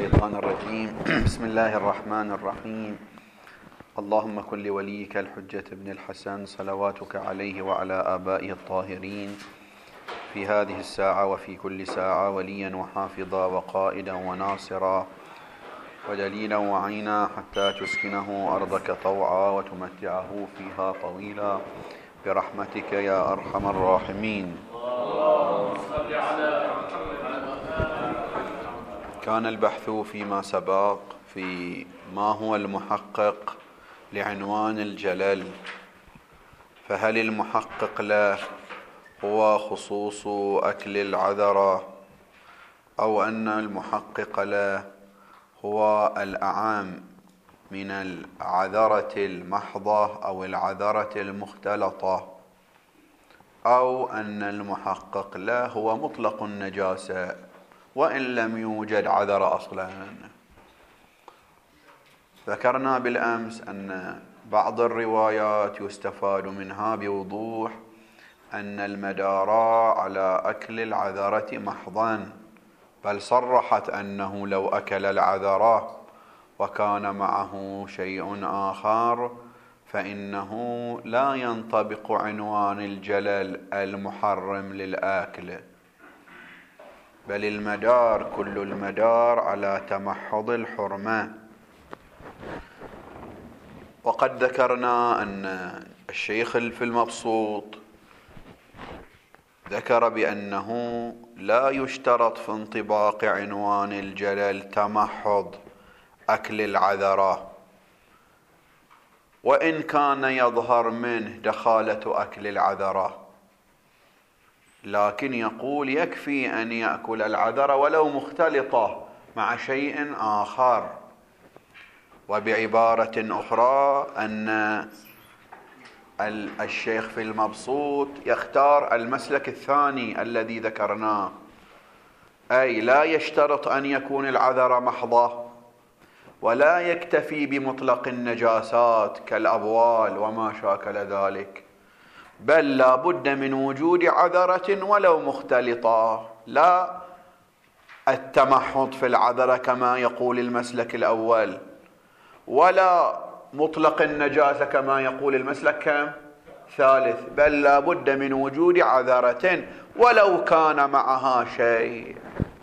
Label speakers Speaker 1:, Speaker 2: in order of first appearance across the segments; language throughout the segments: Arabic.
Speaker 1: الشيطان الرجيم. بسم الله الرحمن الرحيم. اللهم كن لوليك الحجة بن الحسن صلواتك عليه وعلى آبائه الطاهرين في هذه الساعة وفي كل ساعة وليا وحافظا وقائدا وناصرا ودليلا وعينا حتى تسكنه أرضك طوعا وتمتعه فيها طويلا برحمتك يا أرحم الراحمين. كان البحث فيما سبق في ما هو المحقق لعنوان الجلل، فهل المحقق له هو خصوص أكل العذرة، أو أن المحقق له هو الأعم من العذرة المحضة أو العذرة المختلطة، أو أن المحقق له هو مطلق النجاسة وإن لم يوجد عذر أصلا. ذكرنا بالأمس أن بعض الروايات يستفاد منها بوضوح أن المدار على أكل العذرة محضا، بل صرحت أنه لو أكل العذرة وكان معه شيء آخر فإنه لا ينطبق عنوان الجلل المحرم للآكل، بل المدار كل المدار على تمحض الحرمة. وقد ذكرنا أن الشيخ في المبسوط ذكر بأنه لا يشترط في انطباق عنوان الجلل تمحض أكل العذرة، وإن كان يظهر منه دخالة أكل العذرة، لكن يقول يكفي أن يأكل العذرة ولو مختلطة مع شيء آخر. وبعبارة أخرى أن الشيخ في المبسوط يختار المسلك الثاني الذي ذكرناه، أي لا يشترط أن يكون العذرة محضة، ولا يكتفي بمطلق النجاسات كالأبوال وما شاكل ذلك، بل لا بد من وجود عذرة ولو مختلطة، لا التمحض في العذرة كما يقول المسلك الأول، ولا مطلق النجاسة كما يقول المسلك الثالث، بل لا بد من وجود عذرة ولو كان معها شيء.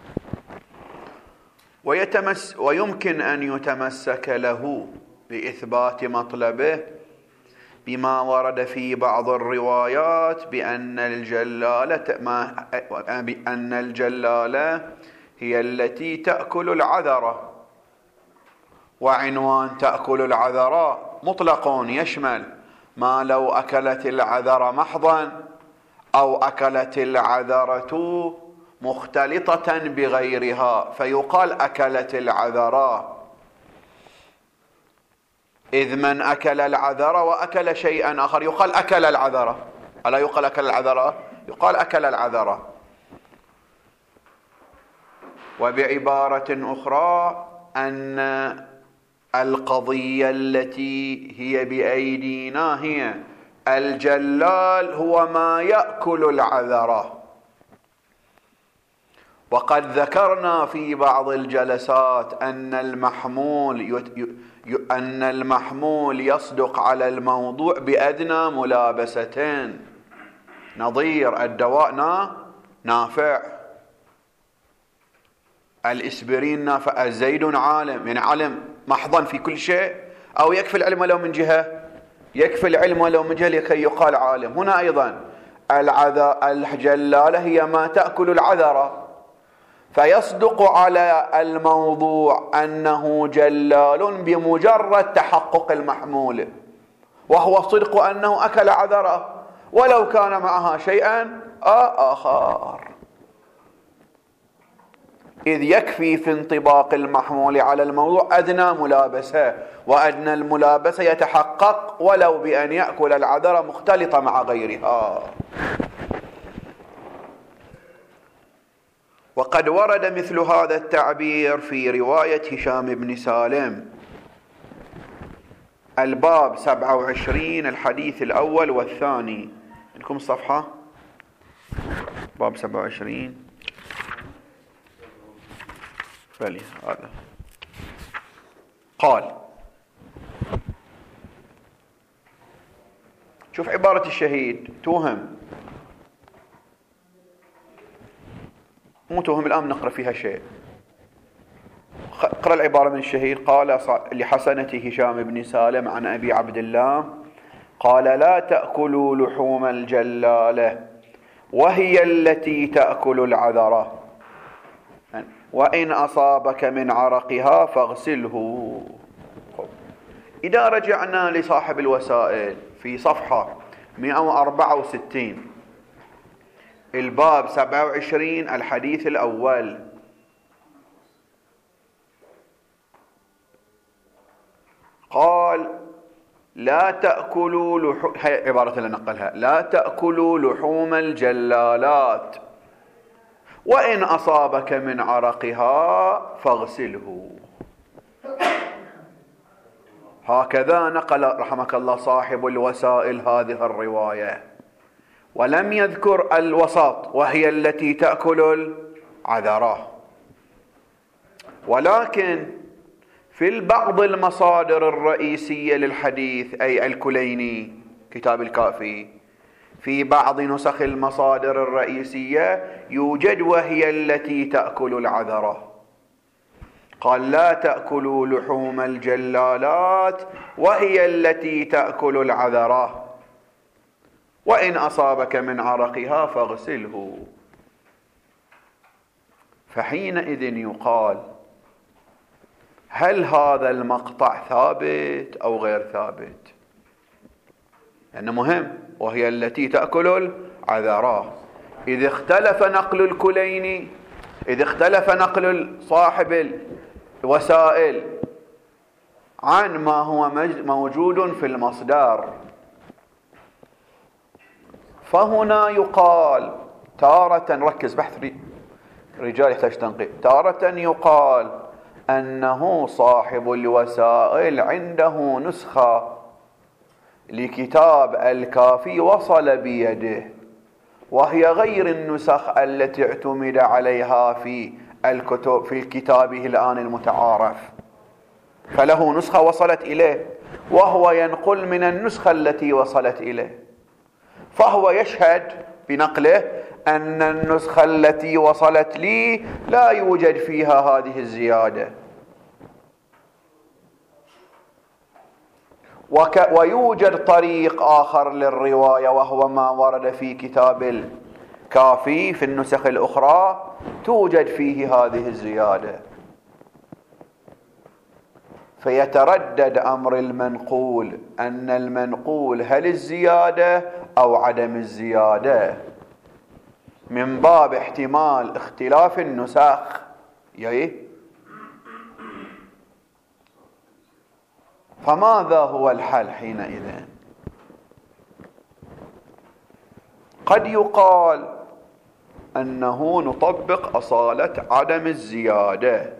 Speaker 1: ويمكن أن يتمسك له لإثبات مطلبه بما ورد في بعض الروايات بأن الجلالة هي التي تأكل العذرة، وعنوان تأكل العذرة مطلق يشمل ما لو أكلت العذرة محضا أو أكلت العذرة مختلطة بغيرها، فيقال أكلت العذرة، إذ من أكل العذرة وأكل شيئا آخر يقال أكل العذرة، ألا يقال أكل العذرة؟ يقال أكل العذرة. وبعبارة أخرى أن القضية التي هي بأيدينا هي الجلال هو ما يأكل العذرة. وقد ذكرنا في بعض الجلسات أن المحمول يصدق على الموضوع بأدنى ملابستين، نظير الدواء نافع، الإسبرين نافع، الزيد عالم، يعني علم محضا في كل شيء، أو يكفي العلم ولو من جهة، يكفي العلم ولو من جهة لكي يقال عالم. هنا أيضا الجلالة هي ما تأكل العذرة، فيصدق على الموضوع أنه جلال بمجرد تحقق المحمول، وهو صدق أنه أكل عذرة ولو كان معها شيئا آخر، إذ يكفي في انطباق المحمول على الموضوع أدنى ملابسة، وأدنى الملابسة يتحقق ولو بأن يأكل العذرة مختلطة مع غيرها. وقد ورد مثل هذا التعبير في رواية هشام بن سالم، الباب 27 الحديث الأول والثاني. عندكم الصفحة؟ باب 27 بلي هذا قال. شوف عبارة الشهيد توهم، مو توهم، الآن نقرأ فيها شيء. اقرأ العبارة من الشهيد. قال لحسنة هشام بن سالم عن أبي عبد الله قال: لا تأكلوا لحوم الجلالة وهي التي تأكل العذرة، وإن أصابك من عرقها فاغسله. إذا رجعنا لصاحب الوسائل في صفحة 164 الباب 27 الحديث الأول، قال: لا تأكلوا هي عبارة اللي نقلها: لا تأكلوا لحوم الجلالات وإن أصابك من عرقها فاغسله. هكذا نقل رحمك الله صاحب الوسائل هذه الرواية، ولم يذكر الوسط وهي التي تأكل العذرة. ولكن في بعض المصادر الرئيسية للحديث، أي الكليني كتاب الكافي، في بعض نسخ المصادر الرئيسية يوجد وهي التي تأكل العذرة. قال: لا تأكلوا لحوم الجلالات وهي التي تأكل العذرة، وإن أصابك من عرقها فاغسله. فحينئذ يقال: هل هذا المقطع ثابت أو غير ثابت؟ لأنه مهم، وهي التي تأكل العذرة. إذا اختلف نقل الكليني، إذا اختلف نقل صاحب الوسائل عن ما هو موجود في المصدر، فهنا يقال تارة، ركز بحث رجال يحتاج تنقيح، تارة يقال أنه صاحب الوسائل عنده نسخة لكتاب الكافي وصل بيده، وهي غير النسخ التي اعتمد عليها في الكتب في كتابه الآن المتعارف، فله نسخة وصلت إليه وهو ينقل من النسخة التي وصلت إليه، فهو يشهد بنقله أن النسخة التي وصلت لي لا يوجد فيها هذه الزيادة، ويوجد طريق آخر للرواية وهو ما ورد في كتاب الكافي في النسخ الأخرى توجد فيه هذه الزيادة. فيتردد أمر المنقول، أن المنقول هل الزيادة أو عدم الزيادة، من باب احتمال اختلاف النسخ. فماذا هو الحل حينئذ؟ قد يقال أنه نطبق أصالة عدم الزيادة،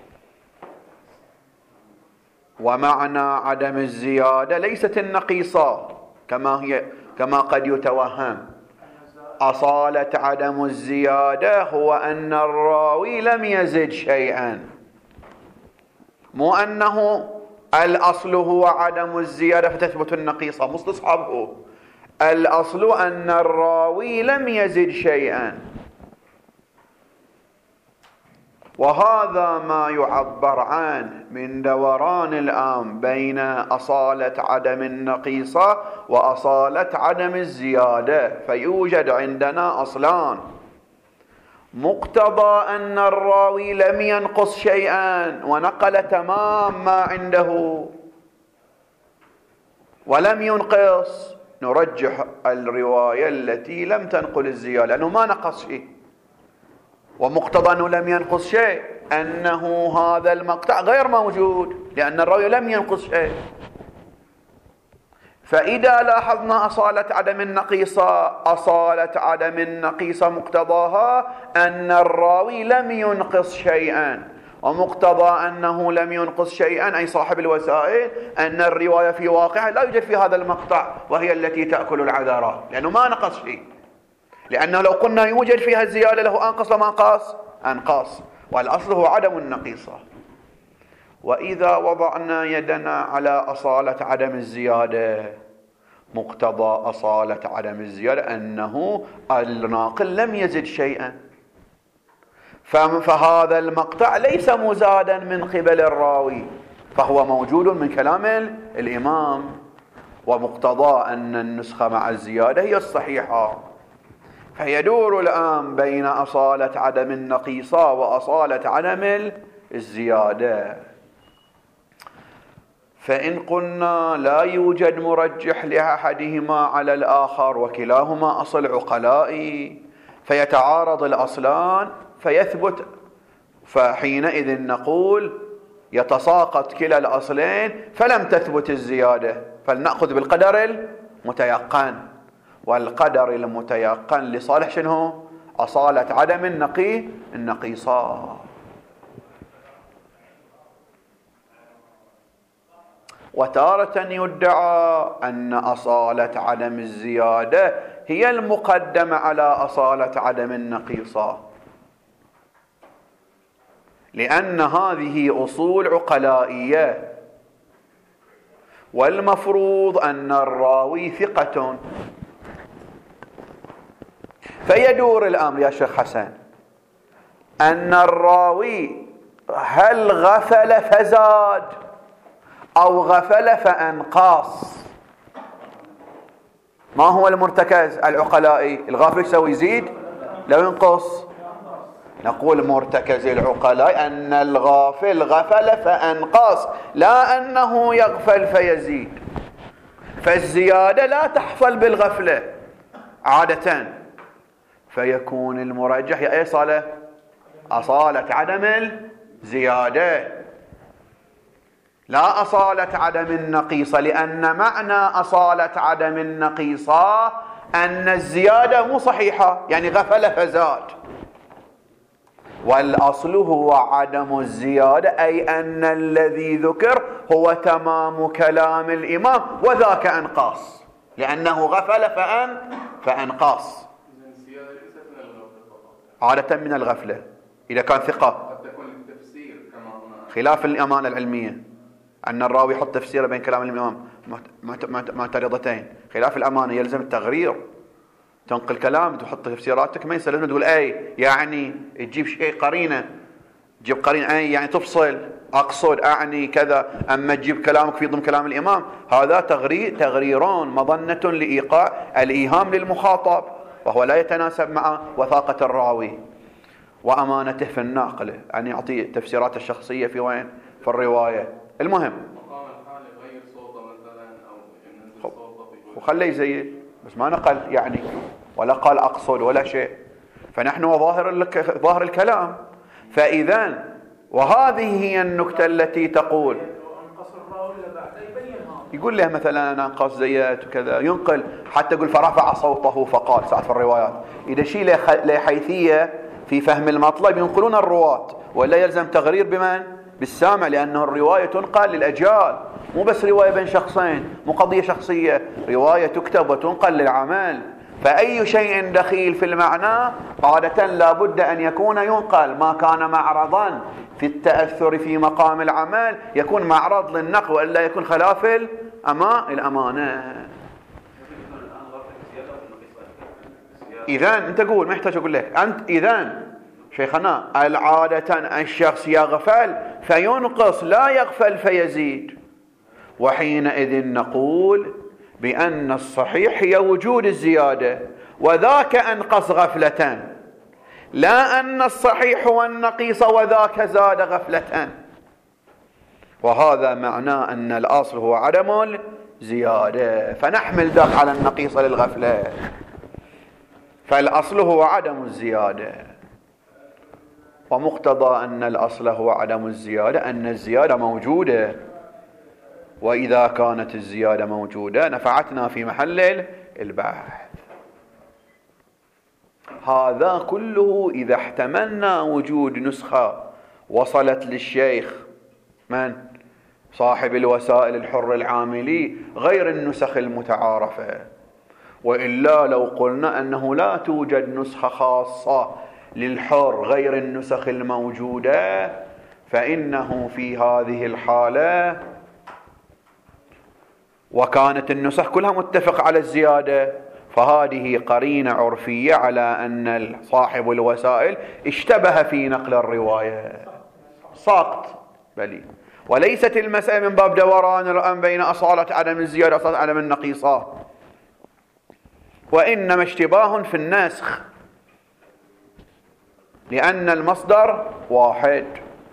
Speaker 1: ومعنى عدم الزيادة ليست النقيصة كما قد يتوهم. أصالة عدم الزيادة هو أن الراوي لم يزد شيئا، مو أنه الأصل هو عدم الزيادة فتثبت النقيصة، مستصحبه. الأصل أن الراوي لم يزد شيئا، وهذا ما يعبر عنه من دوران الآن بين أصالة عدم النقيصة وأصالة عدم الزيادة. فيوجد عندنا أصلان: مقتضى أن الراوي لم ينقص شيئا ونقل تمام ما عنده ولم ينقص، نرجح الرواية التي لم تنقل الزيادة لأنه ما نقص شيء. ومقتضى أنه لم ينقص شيء أنه هذا المقطع غير موجود لأن الراوي لم ينقص شيء. فإذا لاحظنا أصالة عدم النقيصة مقتضاها أن الراوي لم ينقص شيئا، ومقتضى أنه لم ينقص شيئا أي صاحب الوسائل أن الرواية في واقعها لا يوجد في هذا المقطع وهي التي تأكل العذرة، لأنه ما نقص شيء. لأنه لو قلنا يوجد فيها الزيادة له أنقص لما أنقص، والأصل هو عدم النقيصة. وإذا وضعنا يدنا على أصالة عدم الزيادة، مقتضى أصالة عدم الزيادة أنه الناقل لم يزد شيئا، فهذا المقطع ليس مزادا من قبل الراوي، فهو موجود من كلام الإمام، ومقتضى أن النسخة مع الزيادة هي الصحيحة. فيدور الآن بين أصالة عدم النقيصة وأصالة عدم الزيادة. فإن قلنا لا يوجد مرجح لأحدهما على الآخر وكلاهما أصل عقلائي، فيتعارض الأصلان فيثبت، فحينئذ نقول يتساقط كلا الأصلين فلم تثبت الزيادة، فلنأخذ بالقدر المتيقن، والقدر المتيقن لصالح شنو؟ أصالة عدم النقيصة. وتارة يدعى أن أصالة عدم الزيادة هي المقدمة على أصالة عدم النقيصة، لأن هذه أصول عقلائية، والمفروض أن الراوي ثقة. فيدور الأمر يا شيخ حسن أن الراوي هل غفل فزاد أو غفل فأنقص؟ ما هو المرتكز العقلائي؟ الغافل يسوي يزيد لو ينقص؟ نقول مرتكز العقلاء أن الغافل غفل فأنقص، لا أنه يغفل فيزيد. فالزيادة لا تحصل بالغفلة عادة، فيكون المرجح هي أي صالة؟ أصالة عدم الزيادة، لا أصالة عدم النقيصة، لأن معنى أصالة عدم النقيصة أن الزيادة مو صحيحة، يعني غفل فزاد. والأصل هو عدم الزيادة، أي أن الذي ذكر هو تمام كلام الإمام وذاك أنقاص، لأنه غفل فأنقاص. عادة من الغفلة إذا كان ثقة، خلاف الأمانة العلمية أن الراوي يحط تفسيره بين كلام الإمام معترضتين، خلاف الأمانة يلزم التغرير، تنقل كلام تحط تفسيراتك، ما يصير لازم تقول أي يعني تجيب شيء قرينة، تجيب قرينة أي يعني تفصل، أقصد أعني كذا، أما تجيب كلامك في ضمن كلام الإمام هذا تغريرون مظنة لإيقاع الإيهام للمخاطب، وهو لا يتناسب مع وثاقة الراوي وأمانته في الناقل أن يعطي تفسيرات الشخصية في وين؟ في الرواية. المهم وخليه يزيد، بس ما نقل يعني ولا قال أقصد ولا شيء، فنحن ظاهر الكلام. فإذا وهذه هي النكتة التي تقول يقول له مثلا أنا أنقص زيت وكذا، ينقل حتى يقول فرفع صوته فقال ساعات في الروايات، إذا شيء لحيثية في فهم المطلب ينقلون الرواة، ولا يلزم تغرير بمن؟ بالسامع، لأنه الرواية تنقل للأجيال، مو بس رواية بين شخصين، مو قضية شخصية، رواية تكتب وتنقل للعمل. فأي شيء دخيل في المعنى عادة لا بد أن يكون ينقل، ما كان معرضا في التأثر في مقام العمل يكون معرض للنقل، وإلا يكون خلاف الأمانة. إذن أنت قول، ما يحتاج أقول لك أنت. إذن شيخنا العادة الشخص يغفل فينقص، لا يغفل فيزيد، وحينئذ نقول بأن الصحيح هي وجود الزيادة، وذاك أنقص غفلة، لا أن الصحيح هو النقيص وذاك زاد غفلة. وهذا معناه أن الأصل هو عدم الزيادة، فنحمل ذاك على النقيص للغفلة، فالأصل هو عدم الزيادة. ومقتضى أن الأصل هو عدم الزيادة أن الزيادة موجودة، وإذا كانت الزيادة موجودة نفعتنا في محل البحث. هذا كله إذا احتملنا وجود نسخة وصلت للشيخ من صاحب الوسائل الحر العاملي غير النسخ المتعارفة، وإلا لو قلنا أنه لا توجد نسخة خاصة للحر غير النسخ الموجودة، فإنه في هذه الحالة وكانت النسخ كلها متفق على الزيادة، فهذه قرينة عرفية على أن صاحب الوسائل اشتبه في نقل الرواية، ساقط بلي. وليست المسألة من باب دوران الأمر بين أصالة عدم الزيادة وأصالة عدم النقيصة، وإنما اشتباه في النسخ، لأن المصدر واحد،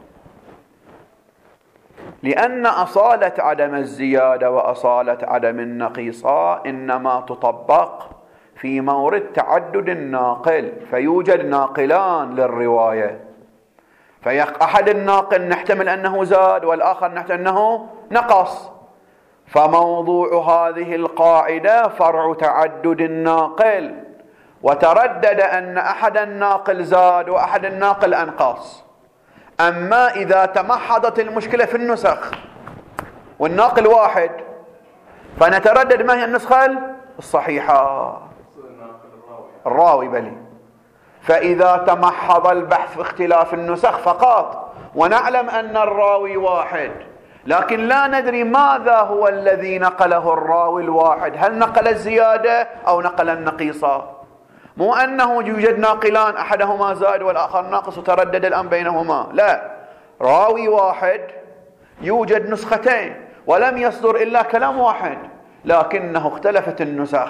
Speaker 1: لأن أصالة عدم الزيادة وأصالة عدم النقيصة إنما تطبق في مورد تعدد الناقل، فيوجد ناقلان للرواية، أحد الناقل نحتمل أنه زاد والآخر نحتمل أنه نقص، فموضوع هذه القاعدة فرع تعدد الناقل، وتردد أن أحد الناقل زاد وأحد الناقل أنقص. أما إذا تمحضت المشكلة في النسخ والناقل واحد، فنتردد ما هي النسخة الصحيحة، الراوي بلي. فإذا تمحض البحث في اختلاف النسخ فقط ونعلم أن الراوي واحد، لكن لا ندري ماذا هو الذي نقله الراوي الواحد، هل نقل الزيادة أو نقل النقيصة؟ مو أنه يوجد ناقلان أحدهما زائد والآخر ناقص وتردد الأمر بينهما، لا، راوي واحد يوجد نسختين ولم يصدر إلا كلام واحد، لكنه اختلفت النسخ،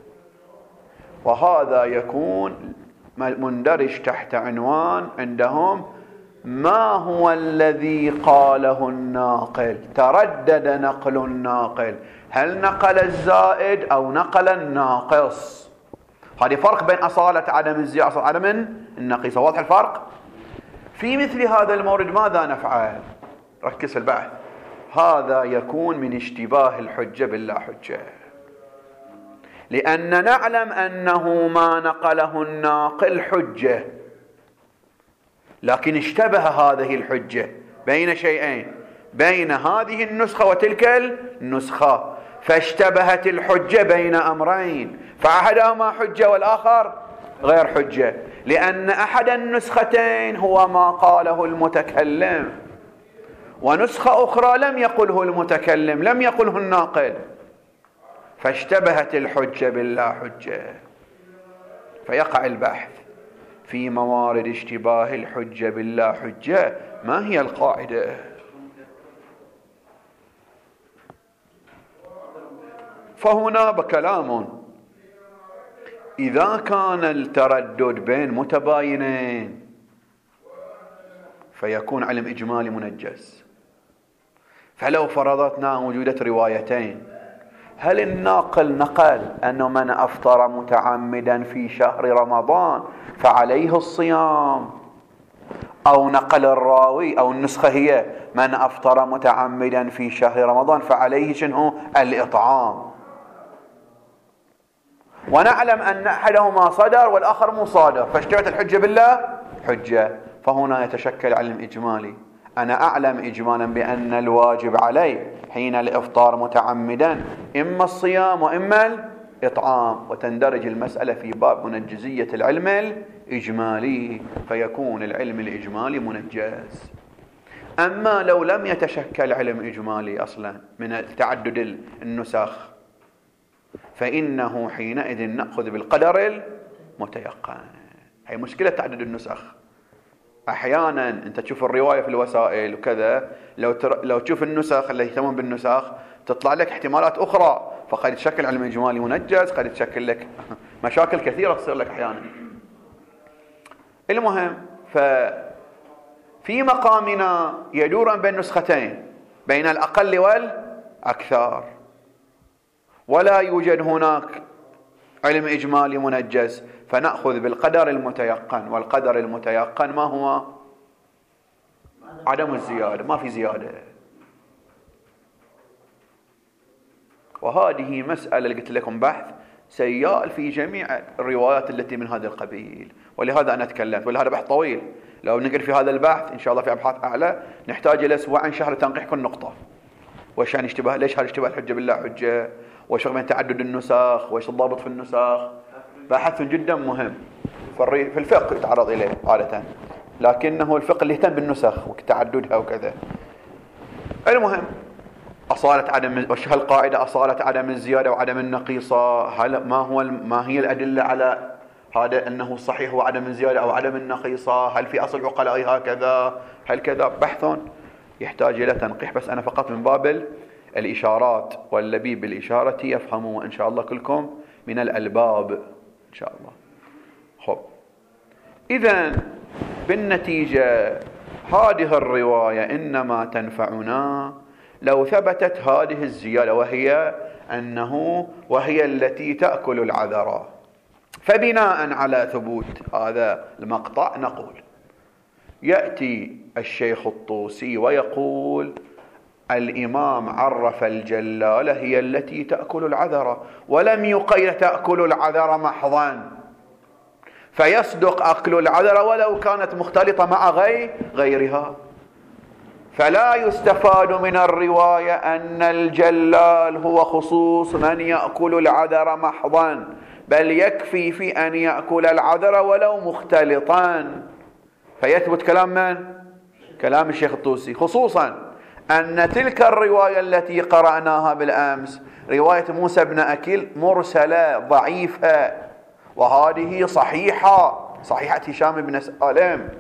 Speaker 1: وهذا يكون مندرج تحت عنوان عندهم ما هو الذي قاله الناقل، تردد نقل الناقل، هل نقل الزائد أو نقل الناقص. هذا فرق بين أصالة عدم الزيادة وأصالة عدم النقيصة، واضح الفرق؟ في مثل هذا المورد ماذا نفعل؟ ركز في البحث. هذا يكون من اشتباه الحجة باللا حجة، لأن نعلم أنه ما نقله الناقل حجة، لكن اشتبه هذه الحجة بين شيئين، بين هذه النسخة وتلك النسخة، فاشتبهت الحجة بين أمرين، فأحدهما حجة والآخر غير حجة، لأن أحد النسختين هو ما قاله المتكلم، ونسخة أخرى لم يقله المتكلم، لم يقله الناقل، فاشتبهت الحجة باللا حجة، فيقع البحث في موارد اشتباه الحجة باللا حجة. ما هي القاعدة؟ فهنا بكلام، إذا كان التردد بين متباينين فيكون علم إجمالي منجز. فلو فرضتنا وجودة روايتين، هل الناقل نقل أنه من أفطر متعمدا في شهر رمضان فعليه الصيام، أو نقل الراوي أو النسخة هي من أفطر متعمدا في شهر رمضان فعليه شنو؟ الإطعام، ونعلم أن أحدهما صدر والآخر مو صادر، فاشتبهت الحجة بالله حجة. فهنا يتشكل علم إجمالي، أنا أعلم إجمالا بأن الواجب علي حين الإفطار متعمدا إما الصيام وإما الإطعام، وتندرج المسألة في باب منجزية العلم الإجمالي، فيكون العلم الإجمالي منجز. أما لو لم يتشكل علم إجمالي أصلا من تعدد النسخ، فإنه حينئذ نأخذ بالقدر المتيقن. هي مشكلة تعدد النسخ. أحيانا أنت تشوف الرواية في الوسائل وكذا، لو تشوف النسخ اللي يهتمون بالنسخ تطلع لك احتمالات أخرى، فقد يتشكل علم إجمالي منجز، قد يتشكل لك مشاكل كثيرة تصير لك أحيانا. المهم، ففي مقامنا يدور بين نسختين، بين الأقل والأكثر، ولا يوجد هناك علم إجمالي منجز، فنأخذ بالقدر المتيقن. والقدر المتيقن ما هو؟ عدم الزيادة، ما في زيادة. وهذه مسألة اللي قلت لكم بحث سيال في جميع الروايات التي من هذا القبيل، ولهذا أنا تكلمت، ولهذا بحث طويل. لو نقل في هذا البحث إن شاء الله في أبحاث أعلى نحتاج إلى أسبوعين شهر تنقيح كل نقطة، وش يعني اشتباه، ليش هذا اشتباه الحجة بالله حجة، وش بين تعدد النسخ، وش الضابط في النسخ، بحث جدا مهم. في الفقه يتعرض إليه عادة، لكنه الفقه اللي يهتم بالنسخ وتعددها وكذا. المهم أصالة عدم، وش هالقاعدة أصالة عدم الزيادة وعدم النقيصة، ما هي الأدلة على هذا أنه صحيح وعدم الزيادة أو عدم النقيصة؟ هل في أصل عقلاء هكذا؟ هل كذا؟ بحث يحتاج إلى تنقيح، بس أنا فقط من باب الإشارات، واللبيب بالإشارة يفهموا إن شاء الله كلكم من الألباب إن شاء الله. خب، إذن بالنتيجة هذه الرواية إنما تنفعنا لو ثبتت هذه الزيادة، وهي التي تأكل العذراء. فبناء على ثبوت هذا المقطع نقول يأتي الشيخ الطوسي ويقول الإمام عرف الجلالة هي التي تأكل العذراء، ولم يقيل تأكل العذراء محضا، فيصدق أكل العذراء ولو كانت مختلطة مع غيرها. فلا يستفاد من الرواية أن الجلال هو خصوص من يأكل العذراء محضا، بل يكفي في أن يأكل العذراء ولو مختلطا. فيثبت كلام من؟ كلام الشيخ الطوسي، خصوصا أن تلك الرواية التي قرأناها بالأمس رواية موسى بن أكيل مرسلة ضعيفة، وهذه صحيحة هشام بن سالم.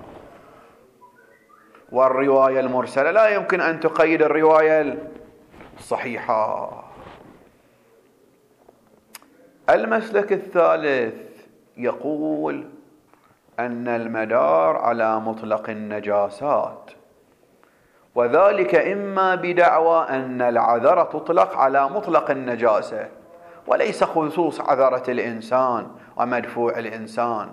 Speaker 1: والرواية المرسلة لا يمكن أن تقيد الرواية الصحيحة. المسلك الثالث يقول أن المدار على مطلق النجاسات، وذلك إما بدعوى أن العذرة تطلق على مطلق النجاسة وليس خصوص عذرة الإنسان ومدفوع الإنسان،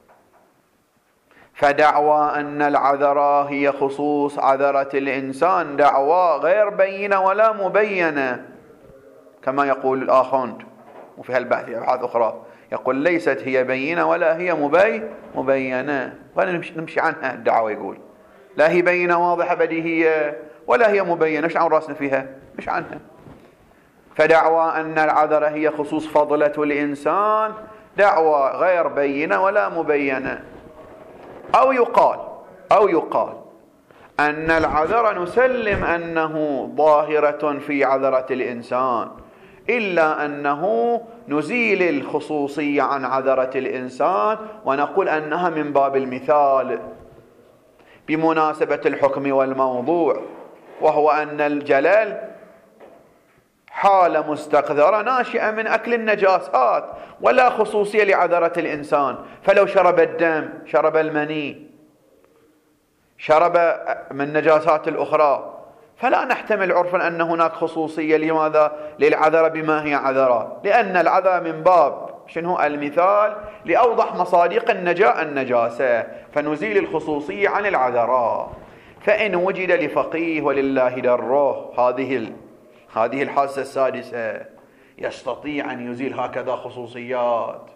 Speaker 1: فدعوى أن العذرة هي خصوص عذرة الإنسان دعوى غير بينة ولا مبينة، كما يقول الآخوند وفي هالبحث أبحاث أخرى يقول ليست هي بينة ولا هي مبينة، ونمشي عنها. الدعوة يقول لا هي بينة واضحة بديهية ولا هي مبينة، مش عن راسنا فيها، مش عنها. فدعوى أن العذرة هي خصوص فضلة الإنسان دعوى غير بينة ولا مبينة. أو يقال أن العذرة نسلم أنه ظاهرة في عذرة الإنسان، إلا أنه نزيل الخصوصية عن عذرة الإنسان ونقول أنها من باب المثال بمناسبة الحكم والموضوع، وهو أن الجلال حالة مستقذرة ناشئة من أكل النجاسات ولا خصوصية لعذرة الإنسان. فلو شرب الدم، شرب المني، شرب من النجاسات الأخرى، فلا نحتمل عرفا أن هناك خصوصية. لماذا؟ للعذرة بما هي عذرة، لأن العذرة من باب شنو؟ المثال لأوضح مصادق النجاسة، فنزيل الخصوصية عن العذرة. فإن وجد لفقيه ولله دره هذه الحاسة السادسة يستطيع أن يزيل هكذا خصوصيات،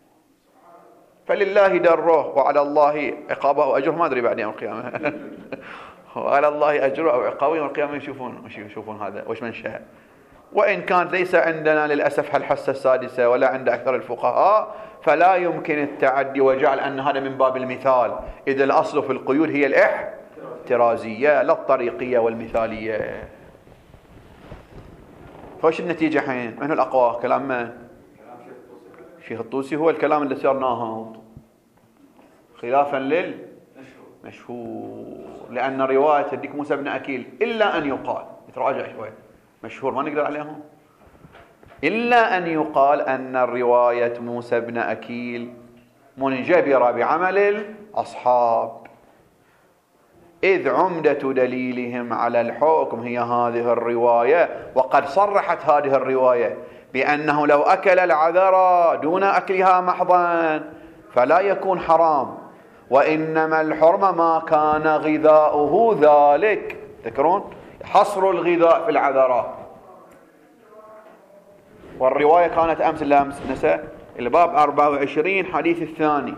Speaker 1: فلله دره وعلى الله عقابه وأجره. ما أدري بعد يوم القيامة وعلى الله أجره أو عقابه يوم القيامة يشوفون هذا وش من شاء. وإن كانت ليس عندنا للأسف هالحاسة السادسة ولا عند أكثر الفقهاء، فلا يمكن التعدي وجعل أن هذا من باب المثال، إذا الأصل في القيود هي الاحترازية لا الطريقية والمثالية. فوش النتيجة حين؟ من الأقوى؟ كلام من؟ الشيخ الطوسي هو الكلام اللي صار ناهض خلافا للمشهور، لأن رواية الديك موسى بن أكيل إلا أن يقال، يتراجع شوي، مشهور ما نقدر عليهم، إلا أن يقال أن الرواية موسى بن أكيل منجبرة بعمل الأصحاب، إذ عمدة دليلهم على الحكم هي هذه الرواية. وقد صرحت هذه الرواية بأنه لو أكل العذرة دون أكلها محضا فلا يكون حرام، وإنما الحرمة ما كان غذاؤه ذلك. تذكرون حصر الغذاء في العذرة، والرواية كانت أمس نساء الباب 24 حديث الثاني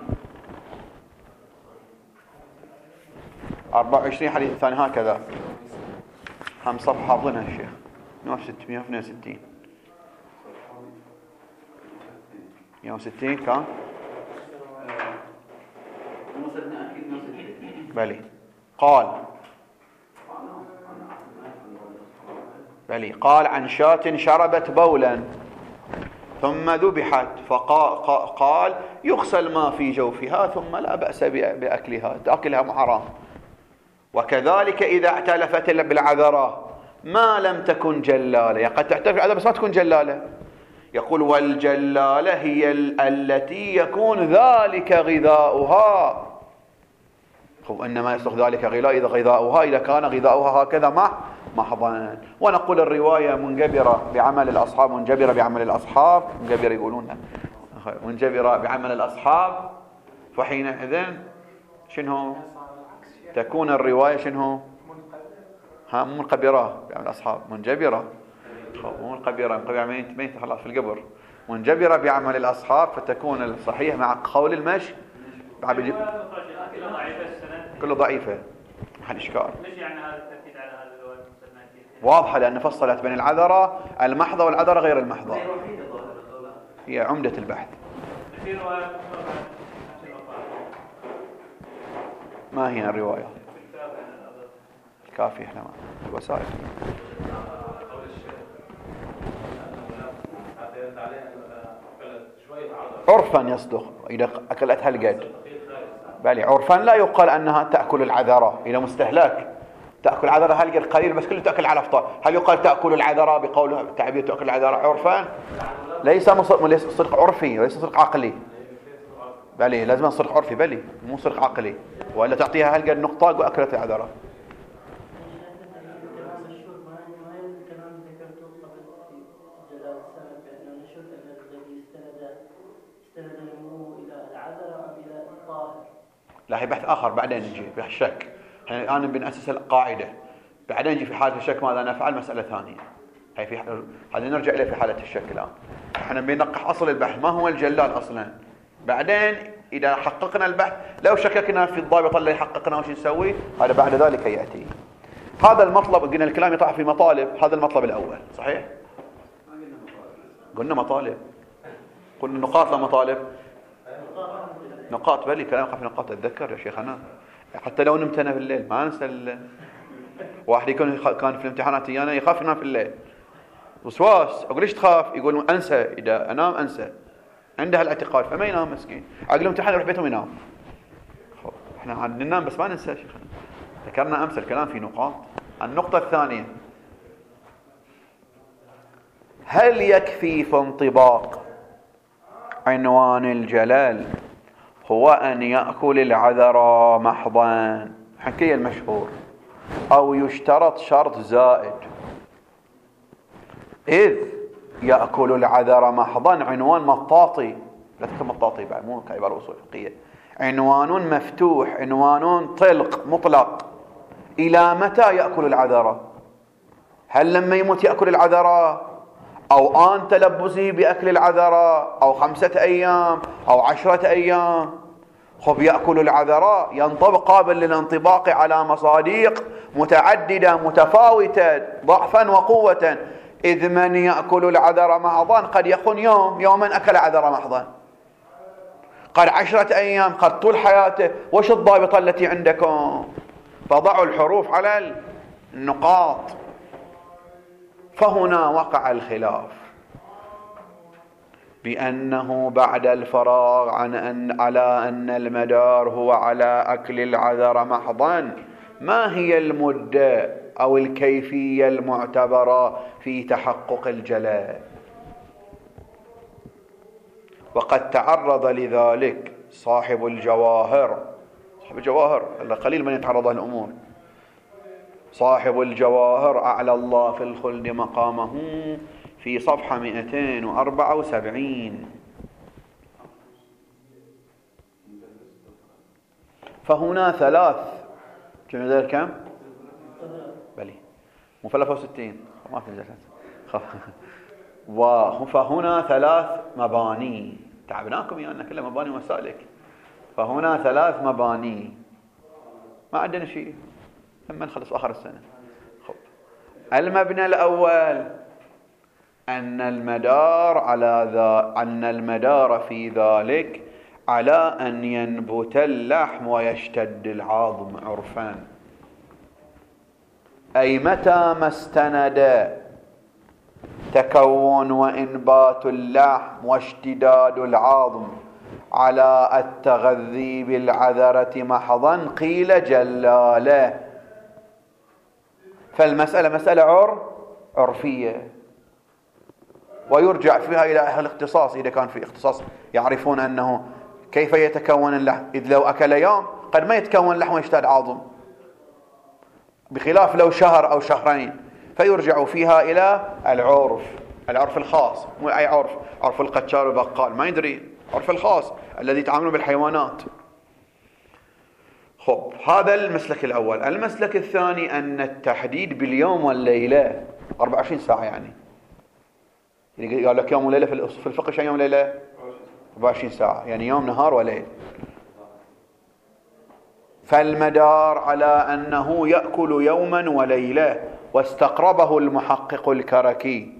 Speaker 1: 24 حديث الثاني هكذا، هم صفحة حافظينها الشيخ 662 160 كان بلي قال عن شاة شربت بولا ثم ذبحت، فقال يغسل ما في جوفها ثم لا بأس بأكلها، تأكلها حرام. وكذلك إذا اعتلفت بالعذرة ما لم تكن جلالة، يعني قد تعترف بالعذرة بس ما تكون جلالة. يقول والجلالة هي التي يكون ذلك غذاؤها. إنما يصلح ذلك غذاؤها إذا كان غذاؤها هكذا محضا. ونقول الرواية منجبرة بعمل الأصحاب، منجبرة بعمل الأصحاب، منجبرة يقولون منجبرة بعمل الأصحاب، فحينئذ شنو تكون الرواية شنو منقبرة بعمل الأصحاب، منجبرة منقبرة ميت خلاص في القبر، منجبرة بعمل الأصحاب، فتكون الصحيح مع قول المشي كله ضعيفة. محل إشكال. ليش يعني هذا التأكيد على هذا الرواية واضحة؟ لأن فصلت بين العذرة المحضة والعذرة غير المحضة، هي عمدة البحث. ما هي الرواية؟ الكافي احنا الوسائل. عرفا يصدق إذا أكلتها القد، بل عرفا لا يقال أنها تأكل العذرة إلى مستهلك، تأكل العذرة هل قليل بس كله تأكل على فطار. هل يقال تأكل العذرة بقول التعبير تأكل العذرة عرفا؟ ليس صدق عرفي، ليس صدق عقلي، بل لازم صدق عرفي، بل مو صدق عقلي، ولا تعطيها هل قد نقطة وأكلت العذرة. لا هي بحث آخر بعدين نجي في الشك. الآن بنأسس القاعدة، بعدين نجي في حالة الشك ماذا نفعل، مسألة ثانية. هي في هذا نرجع إليه في حالة الشك. الآن احنا بننقح أصل البحث ما هو الجلال أصلا. بعدين إذا حققنا البحث لو شككنا في الضابط اللي حققناه وش نسوي، هذا بعد ذلك يأتي. هذا المطلب قلنا الكلام يطلع في مطالب، هذا المطلب الأول صحيح؟ قلنا مطالب، قلنا نقاط ومطالب، نقاط، بلي كلام في نقاط. اتذكر يا شيخنا حتى لو نمت انا في الليل ما انسى واحد يكون كان في الامتحانات انا يخاف ينام في الليل، وسواس اقول ليش تخاف؟ يقول انسى، اذا انام انسى، عنده الاعتقاد فما ينام مسكين، عقله الامتحان يروح بيتهم ينام. احنا ننام بس ما ننسى يا شيخنا. ذكرنا امس الكلام في نقاط. النقطة الثانية، هل يكفي في انطباق عنوان الجلال هو أن يأكل العذرة محضا حكي المشهور، أو يشترط شرط زائد؟ إذ يأكل العذرة محضا عنوان مطاطي، لا تكتب مطاطي بعد مو كعبارة أصول فقهية، عنوان مفتوح، عنوان طلق مطلق. إلى متى يأكل العذرة؟ هل لما يموت يأكل العذرة، أو آن تلبسه بأكل العذرة، أو 5 أيام أو 10 أيام؟ خب يأكل العذرة ينطبق قابل للانطباق على مصادق متعددة متفاوتة ضعفا وقوة. إذ من يأكل العذرة محضا قد يكون يوما أكل عذرة محضا، قد 10 أيام، قد طول حياته. وش الضابطة التي عندكم؟ فضعوا الحروف على النقاط. فهنا وقع الخلاف بأنه بعد الفراغ على أن المدار هو على أكل العذرة محضا، ما هي المدة أو الكيفية المعتبرة في تحقق الجلال؟ وقد تعرض لذلك صاحب الجواهر، قليل من يتعرض الأمور. صاحب الجواهر أعلى الله في الخلد مقامه في صفحة 274. فهنا 3 كم؟ بلي مو 63 ما في فهنا 3 مباني. تعبناكم يعني كلها مباني ومسالك. فهنا 3 مباني، ما عندنا شيء لما نخلص آخر السنة. خب. المبنى الأول أن المدار في ذلك على أن ينبت اللحم ويشتد العظم عرفا، أي متى ما استند تكون وإنبات اللحم واشتداد العظم على التغذي بالعذرة محضا قيل جلاله. فالمسألة مسألة عرفية، ويرجع فيها إلى أهل الاختصاص إذا كان في اختصاص يعرفون أنه كيف يتكون اللحم، إذ لو أكل يوم قد ما يتكون لحم ويشتد عظم، بخلاف لو شهر أو شهرين، فيرجع فيها إلى العرف الخاص، مو أي عرف القتال والبقال ما يدري، عرف الخاص الذي يتعاملون بالحيوانات. خب، هذا المسلك الأول. المسلك الثاني أن التحديد باليوم والليلة 24 ساعة، يعني قال لك يوم وليلة في الفقه شيء يوم وليلة 24 ساعة، يعني يوم نهار وليل. فالمدار على أنه يأكل يوما وليلة، واستقربه المحقق الكركي.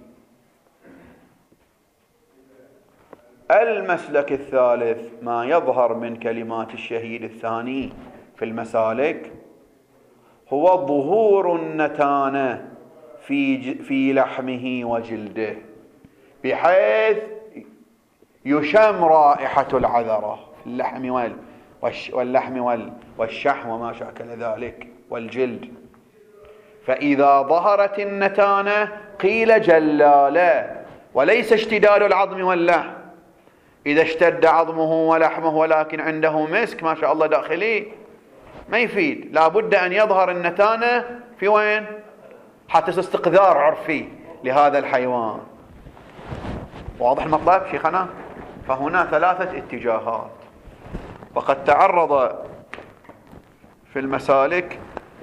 Speaker 1: المسلك الثالث ما يظهر من كلمات الشهيد الثاني في المسالك هو ظهور النتانة في لحمه وجلده، بحيث يشم رائحة العذرة في اللحم واللحم والشحم وما شاكل ذلك والجلد. فإذا ظهرت النتانة قيل جلاله، وليس اشتداد العظم واللحم. إذا اشتد عظمه ولحمه ولكن عنده مسك ما شاء الله داخلي ما يفيد، لا بد أن يظهر النتانة في وين؟ حتى استقذار عرفي لهذا الحيوان. واضح المطلب شيخنا؟ فهنا ثلاثة اتجاهات، وقد تعرض في المسالك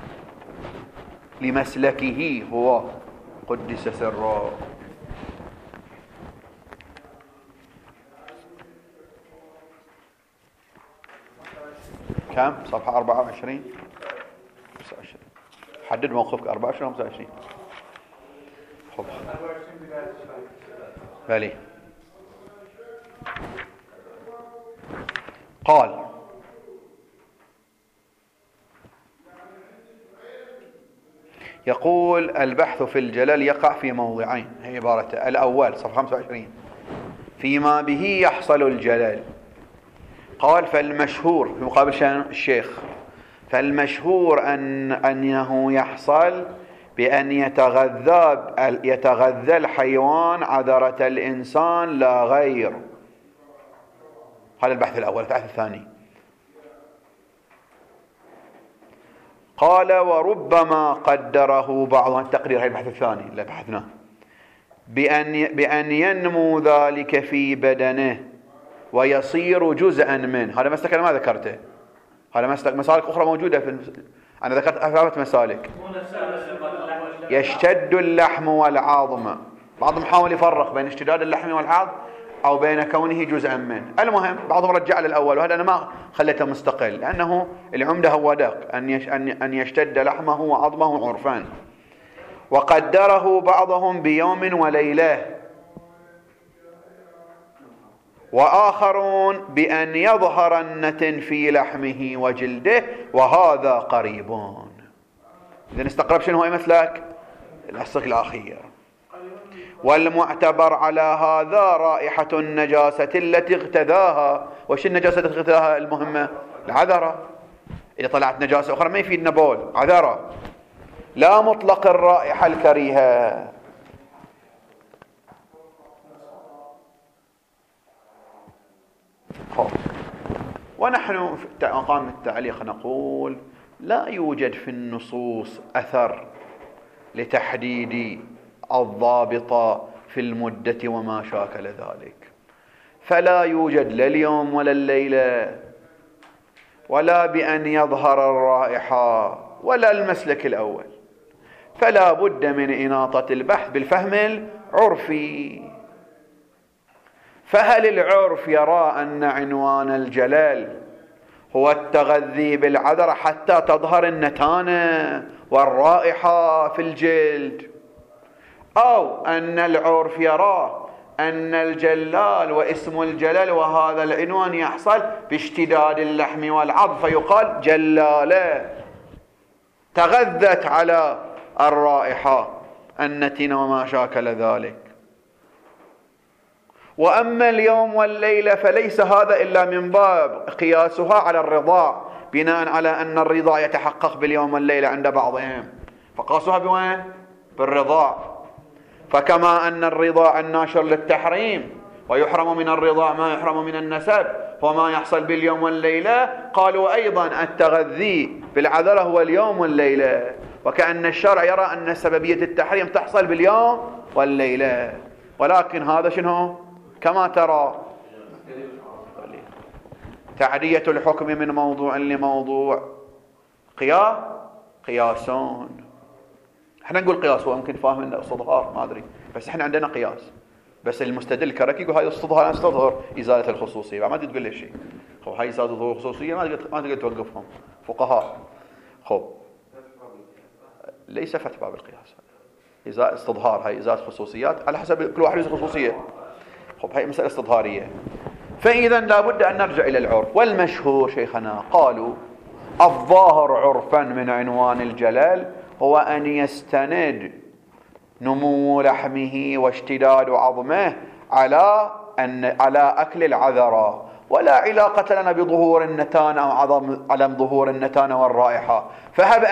Speaker 1: لمسلكه هو قدس سره. كم؟ صفحة 24 25. حدد موقفك 24 25. خب بلي. قال يقول البحث في الجلال يقع في موضعين، هي عبارته. الأول صفحة 25 فيما به يحصل الجلال. قال فالمشهور في مقابل شان الشيخ، فالمشهور أنه يحصل بأن يتغذى الحيوان عذرة الإنسان لا غير. هذا البحث الأول. البحث الثاني قال وربما قدره بعض التقدير، هذا البحث الثاني اللي بحثناه، بأن ينمو ذلك في بدنه ويصير جزءا منه. هذا مسلك أنا ما ذكرته، هذا مسالك أخرى موجودة أنا ذكرت أثابت مسالك. يشتد اللحم والعظم، بعضهم حاول يفرق بين اشتداد اللحم والعظم أو بين كونه جزءا منه. المهم بعضهم رجع للأول، وهذا أنا ما خليته مستقل، لأنه العمدة هو دق أن يشتد لحمه وعظمه عرفان. وقدره بعضهم بيوم وليلة، وآخرون بأن يظهر النتن في لحمه وجلده، وهذا قريبون. إذن استقرب شنو هو مسلك الأسق الأخير. والمعتبر على هذا رائحة النجاسة التي اغتذاها. وش النجاسة التي اغتذاها المهمة؟ العذرة. إذا طلعت نجاسة أخرى ما يفيد نبول، عذرة، لا مطلق الرائحة الكريهة. ونحن في مقام التعليق نقول لا يوجد في النصوص أثر لتحديد الضابط في المدة وما شاكل ذلك، فلا يوجد لا اليوم ولا الليلة، ولا بأن يظهر الرائحة، ولا المسلك الأول. فلا بد من إناطة البحث بالفهم العرفي. فهل العرف يرى أن عنوان الجلال هو التغذي بالعذرة حتى تظهر النتانة والرائحة في الجلد، أو أن العرف يرى أن الجلال واسم الجلال وهذا العنوان يحصل باشتداد اللحم والعظم، فيقال جلالة تغذت على الرائحة النتنة وما شاكل ذلك. وأما اليوم والليلة فليس هذا إلا من باب قياسها على الرضاع، بناء على أن الرضاع يتحقق باليوم والليلة عند بعضهم، فقاسوها بوين؟ بالرضاع. فكما أن الرضاع الناشر للتحريم ويحرم من الرضاع ما يحرم من النسب وما يحصل باليوم والليلة، قالوا أيضا التغذي بالعذرة هو اليوم والليلة، وكأن الشرع يرى أن سببية التحريم تحصل باليوم والليلة. ولكن هذا شنو؟ كما ترى تعدية الحكم من موضوع لموضوع قياسون. احنا نقول قياس، هو ممكن فاهم انه استظهار ما ادري، بس احنا عندنا قياس. بس المستدل كركي يقول هاي استظهار، انا استظهر ازاله الخصوصيه، ما تقول لي شيء. خب هاي ازاله الخصوصيه ما تقدر توقفهم فقهاء. خب ليس فتح باب القياس، ازاله استظهار، هاي ازاله خصوصيات على حسب كل واحد له خصوصيه. خب هاي مساله استظهاريه. فاذا لابد ان نرجع الى العرف. والمشهور شيخنا قالوا الظاهر عرفا من عنوان الجلال هو أن يستند نمو لحمه واشتداد عظمه على أكل العذرة، ولا علاقة لنا بظهور النتانة أو عدم ظهور النتانة والرائحة. فهب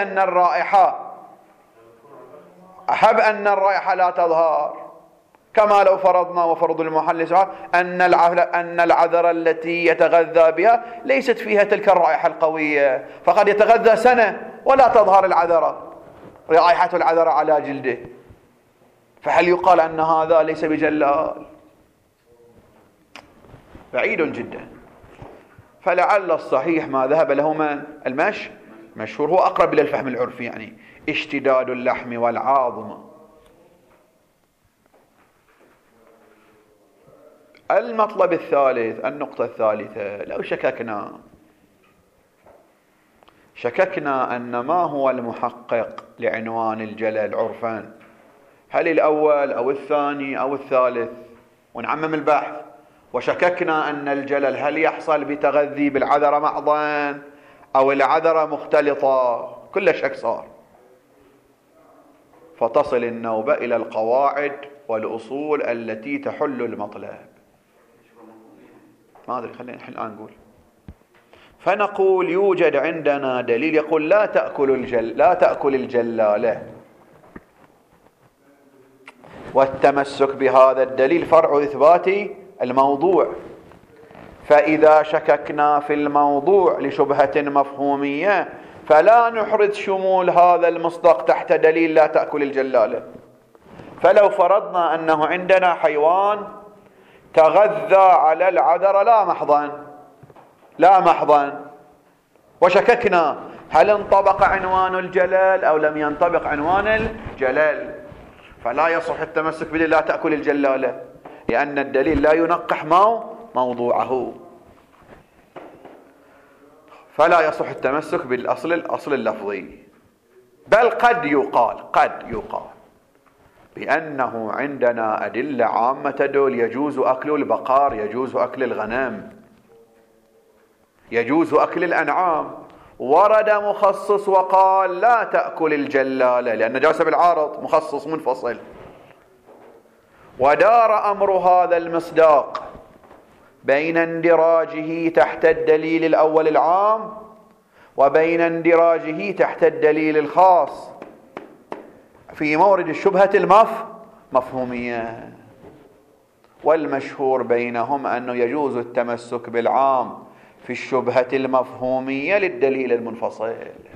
Speaker 1: أن الرائحة لا تظهر، كما لو فرضنا وفرض المحل أن العذرة التي يتغذى بها ليست فيها تلك الرائحة القوية، فقد يتغذى سنة ولا تظهر رائحة العذرة على جلده، فهل يقال أن هذا ليس بجلال؟ بعيد جدا. فلعل الصحيح ما ذهب له من المشهور، هو أقرب إلى الفهم العرفي، يعني اشتداد اللحم والعظم. المطلب الثالث، النقطة الثالثة، لو شككنا أن ما هو المحقق لعنوان الجلال عرفا، هل الأول أو الثاني أو الثالث، ونعمم البحث، وشككنا أن الجلال هل يحصل بتغذي بالعذرة محضا أو العذرة مختلطة، كل شك صار. فتصل النوبة إلى القواعد والأصول التي تحل المطلب. ما أدري، خلينا الآن نقول. فنقول يوجد عندنا دليل يقول لا تأكل الجلالة، والتمسك بهذا الدليل فرع إثبات الموضوع. فإذا شككنا في الموضوع لشبهة مفهومية فلا نحرز شمول هذا المصداق تحت دليل لا تأكل الجلالة. فلو فرضنا أنه عندنا حيوان تغذى على العذرة لا محضا وشككنا هل انطبق عنوان الجلال أو لم ينطبق عنوان الجلال، فلا يصح التمسك بدليل لا تأكل الجلالة، لأن الدليل لا ينقح موضوعه، فلا يصح التمسك بالأصل اللفظي. بل قد يقال بأنه عندنا أدلة عامة تدل يجوز أكل البقر، يجوز أكل الغنم، يجوز أكل الأنعام. ورد مخصص وقال لا تأكل الجلالة لأن جاء بالعارض، مخصص منفصل. ودار أمر هذا المصداق بين اندراجه تحت الدليل الأول العام وبين اندراجه تحت الدليل الخاص في مورد الشبهة المفهومية. والمشهور بينهم أنه يجوز التمسك بالعام في الشبهة المفهومية للدليل المنفصل،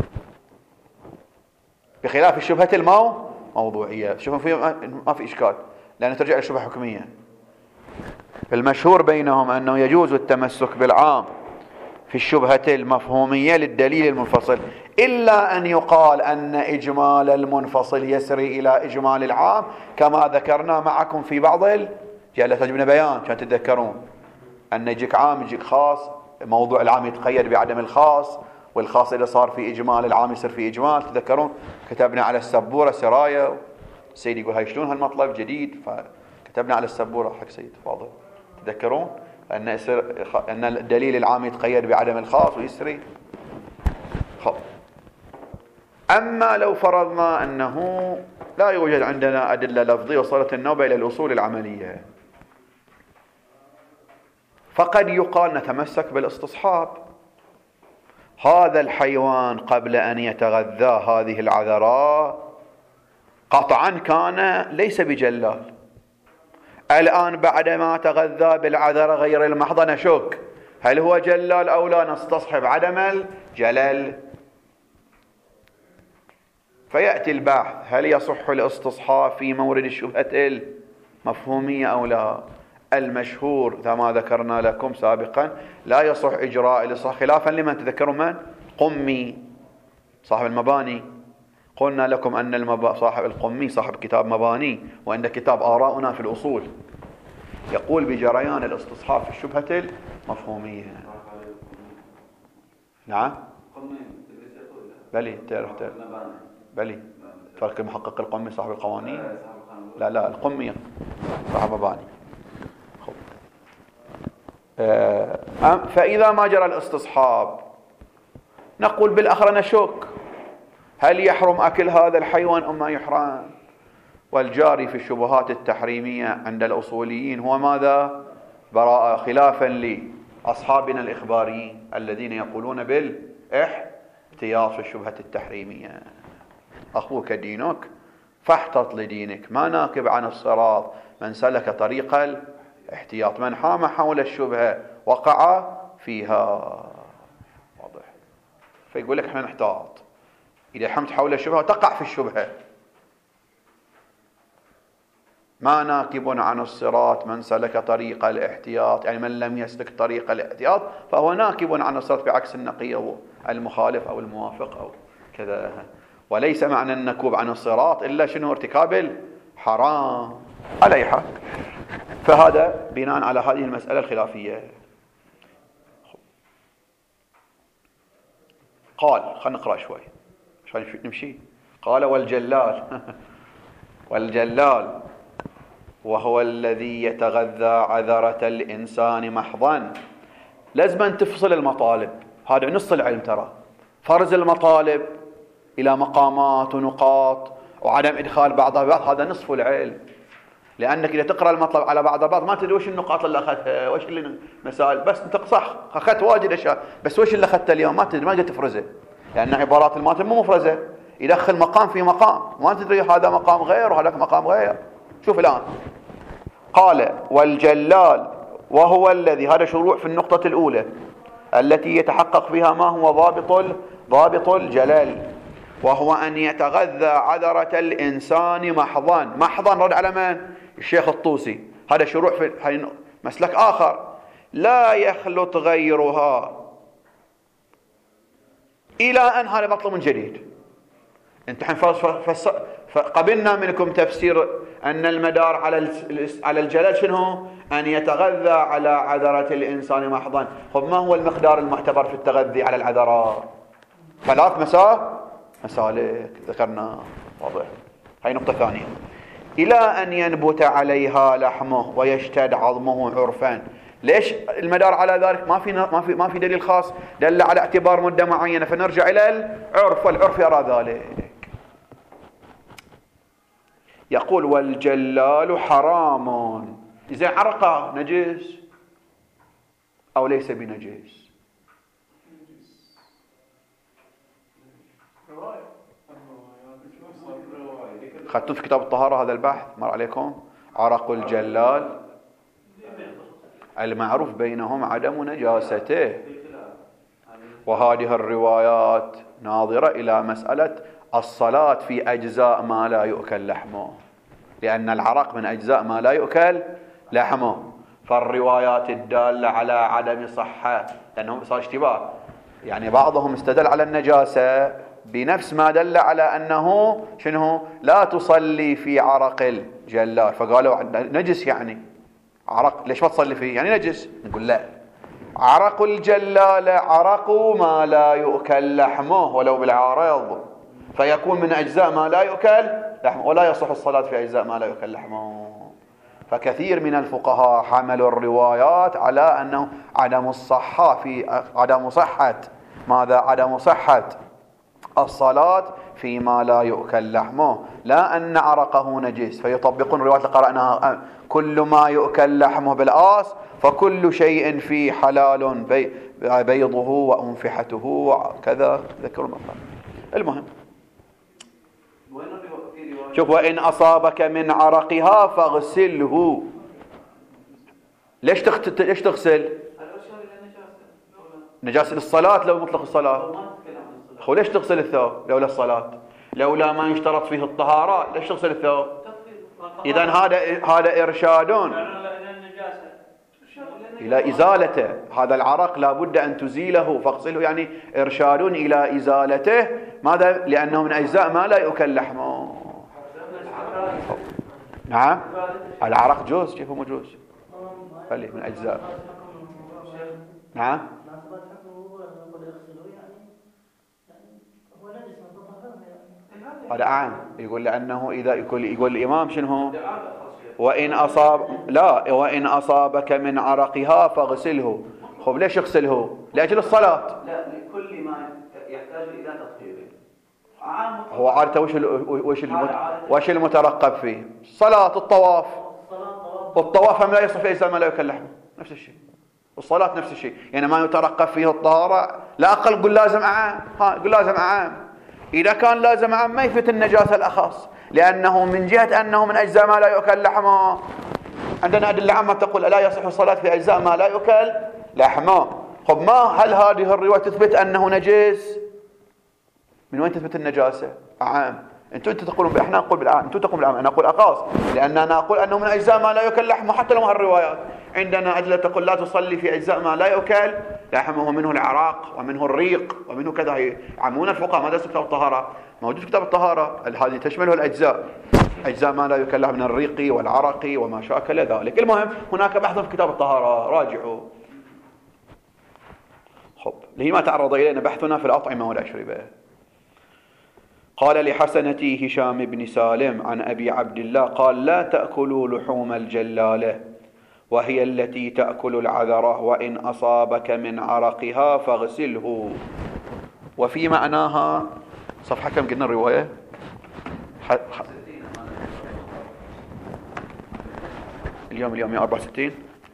Speaker 1: بخلاف الشبهة الموضوعية. شوفوا ما في إشكال لأنه ترجع للشبهة الحكمية. المشهور بينهم أنه يجوز التمسك بالعام في الشبهة المفهومية للدليل المنفصل، إلا أن يقال أن إجمال المنفصل يسري إلى إجمال العام، كما ذكرنا معكم في بعض جلسات تجمعنا بيان كان تتذكرون أن يجيك عام يجيك خاص، موضوع العام يتقيد بعدم الخاص، والخاص إذا صار في إجمال العام يصير في إجمال. تذكرون كتبنا على السبورة سرايا، السيد يقول هاي شلون هالمطلب جديد، كتبنا على السبورة حق سيد فاضل، تذكرون أن الدليل العام يتقيد بعدم الخاص ويسري. خب، أما لو فرضنا أنه لا يوجد عندنا أدلة لفظية وصلت النوبة إلى الأصول العملية، فقد يقال نتمسك بالاستصحاب. هذا الحيوان قبل أن يتغذى هذه العذراء قطعا كان ليس بجلال، الآن بعدما تغذى بالعذراء غير المحضة نشك هل هو جلال أو لا، نستصحب عدم الجلال. فيأتي البحث هل يصح الاستصحاب في مورد الشبهة المفهومية أو لا. المشهور كما ذكرنا لكم سابقا لا يصح إجراء الاستصحاب، خلافا لمن تذكروا من؟ قمي صاحب المباني. قلنا لكم أن صاحب القمي صاحب كتاب مباني، وأن كتاب آراؤنا في الأصول يقول بجريان الاستصحاب في الشبهة المفهومية. نعم بلي بلي فرق محقق القمي صاحب القوانين، لا القمي صاحب مباني. فإذا ما جرى الاستصحاب نقول بالأخرى نشك هل يحرم أكل هذا الحيوان أم ما يحرم. والجاري في الشبهات التحريمية عند الأصوليين هو ماذا؟ براءة، خلافا لأصحابنا الإخباريين الذين يقولون بالاحتياط في الشبهة التحريمية. أخوك دينك فاحتط لدينك، ما ناكب عن الصراط من سلك طريق الاحتياط، من حام حول الشبهة وقع فيها. واضح؟ فيقول لك احنا نحتاط، إذا حمت حول الشبهة تقع في الشبهة. ما ناكب عن الصراط من سلك طريق الاحتياط، يعني من لم يسلك طريق الاحتياط فهو ناكب عن الصراط بعكس النقي أو المخالف أو الموافق أو كذا. وليس معنى النكوب عن الصراط إلا شنو؟ ارتكاب الحرام. على أي حال، فهذا بناء على هذه المسألة الخلافية. قال خلينا نقرأ شوي عشان نمشي. قال والجلال وهو الذي يتغذى عذرة الإنسان محضا. لازم أن تفصل المطالب، هذا نص العلم ترى، فرز المطالب إلى مقامات ونقاط وعدم إدخال بعضها بعض، هذا نصف العلم. لأنك إذا تقرأ المطلب على بعض ما تدري وش النقاط اللي أخذتها، وش اللي مسائل، بس أنت صح أخذت واجد أشياء، بس وش اللي أخذته اليوم ما تدري، ما تقدر تفرزه، لأن عبارات الماتن مو مفرزة، يدخل مقام في مقام ما تدري هذا مقام غير وهذاك مقام غير. شوف الآن قال والجلال وهو الذي، هذا شروع في النقطة الأولى التي يتحقق فيها ما هو ضابط الجلال، وهو أن يتغذى عذرة الإنسان محضا رد على من؟ الشيخ الطوسي. هذا شروع في مسلك آخر، لا يخلط غيرها إلى أن، هذا مطلب جديد. انت فقبلنا منكم تفسير أن المدار على الجلال شنو؟ أن يتغذى على عذرة الإنسان محضا. طب ما هو المقدار المعتبر في التغذي على العذراء؟ 3 مسالك ذكرنا. واضح؟ هاي نقطة ثانية. إلى أن ينبت عليها لحمه ويشتد عظمه عرفا. ليش المدار على ذلك؟ ما في دليل خاص دل على اعتبار مدة معينة، فنرجع إلى العرف، والعرف يرى ذلك. يقول والجلال حرام. إذا عرق نجس أو ليس بنجس؟ خدتوا في كتاب الطهارة هذا البحث مر عليكم؟ عرق الجلال المعروف بينهم عدم نجاسته، وهذه الروايات ناظرة إلى مسألة الصلاة في أجزاء ما لا يؤكل لحمه، لأن العرق من أجزاء ما لا يؤكل لحمه. فالروايات الدالة على عدم صحة، لأنهم صار اشتباه، يعني بعضهم استدل على النجاسة بنفس ما دل على أنه شنو؟ لا تصلي في عرق الجلال، فقالوا نجس، يعني عرق ليش ما تصلي فيه؟ يعني نجس. نقول لا، عرق الجلال عرق ما لا يؤكل لحمه ولو بالعارض، فيكون من أجزاء ما لا يؤكل لحمه، ولا يصح الصلاة في أجزاء ما لا يؤكل لحمه. فكثير من الفقهاء حملوا الروايات على أنه عدم صحة ماذا؟ عدم صحة الصلاة فيما لا يؤكل لحمه، لا أن عرقه نجس، فيطبقون الروايات اللي قرأناها كل ما يؤكل لحمه بالآص فكل شيء فيه حلال بيضه وأنفحته وكذا. ذكروا المطلب. المهم شوف، وإن أصابك من عرقها فاغسله. ليش تغسل؟ نجاسة للصلاة لو مطلق الصلاة. هو ليش تغسل الثوب لولا الصلاة؟ لولا ما يشترط فيه الطهارة ليش تغسل الثوب؟ إذن هذا إرشاد إلى إزالته. هذا العرق لا بد أن تزيله فاغسله، يعني إرشاد إلى إزالته. ماذا؟ لأنه من أجزاء ما لا يؤكل لحمه. نعم، العرق جوز. كيف هو جوز؟ خليه من أجزاء. نعم، هذا أعم. يقول لأنه إذا يقول الإمام شنو؟ وإن أصابك من عرقها فاغسله. خب ليش يغسله؟ لأجل الصلاة.
Speaker 2: لا، لكل ما يحتاج إلى تطهير.
Speaker 1: هو عادة وش المترقب فيه؟ صلاة الطواف. والطواف لا يصح في أجزاء ما لا يؤكل لحمه، نفس الشيء. والصلاة نفس الشيء، يعني ما يترقب فيه الطهارة. لا أقل قل لازم أعام، قل لازم أعام. إذا كان لازم أعام ما يفت النجاسة الأخص، لأنه من جهة أنه من أجزاء ما لا يؤكل لحمه. عندنا أدلة عامة تقول لا يصح الصلاة في أجزاء ما لا يؤكل لحمه. خب هل هذه الرواية تثبت أنه نجس؟ من وين تثبت النجاسة؟ عام. أنتم تقولون احنا نقول بالعام، أنتم تقولون بالعام، أنا أقول أقاص، لأننا نقول أنه من أجزاء ما لا يؤكل لحمه. حتى لو هالروايات عندنا أدلة تقول لا تصلي في أجزاء ما لا يؤكل لحمه، منه العراق ومنه الريق ومنه كذا. يعمون الفقهاء ما درسوا كتاب الطهارة، موجود في كتاب الطهارة، هذه تشمله الأجزاء، أجزاء ما لا يؤكل من الريق والعرق وما شاكل ذلك. المهم هناك بحث في كتاب الطهارة، راجعوا. خب، هي ما تعرض إلينا بحثنا في الأطعمة والأشربة. قال لحسنة هشام بن سالم عن أبي عبد الله قال لا تأكلوا لحوم الجلالة وهي التي تأكل العذرة، وإن أصابك من عرقها فاغسله. وفي معناها صفحة كم قلنا الرواية؟ اليوم 164.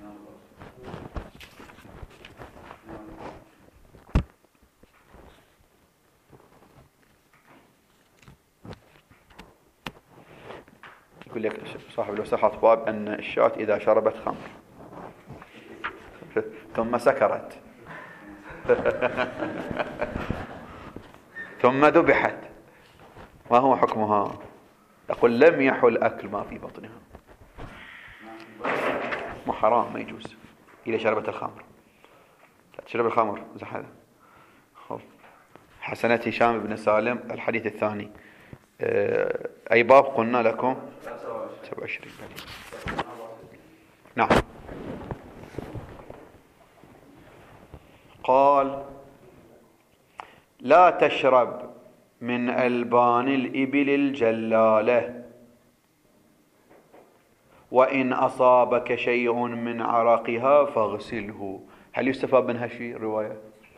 Speaker 1: يقول لك صاحب الوسخة باب أن الشاة إذا شربت خمر ثم سكرت ثم ذبحت ما هو حكمها؟ يقول لم يحل أكل ما في بطنها، مو حرام، ما يجوز إذا شربت الخمر. تشرب الخمر زحل. حسنة هشام بن سالم الحديث الثاني. أي باب قلنا لكم؟ 27. نعم. قال لا تشرب من ألبان الإبل الجلالة وإن أصابك شيء من عرقها فاغسله. هل يستفاد منها شيء الرواية؟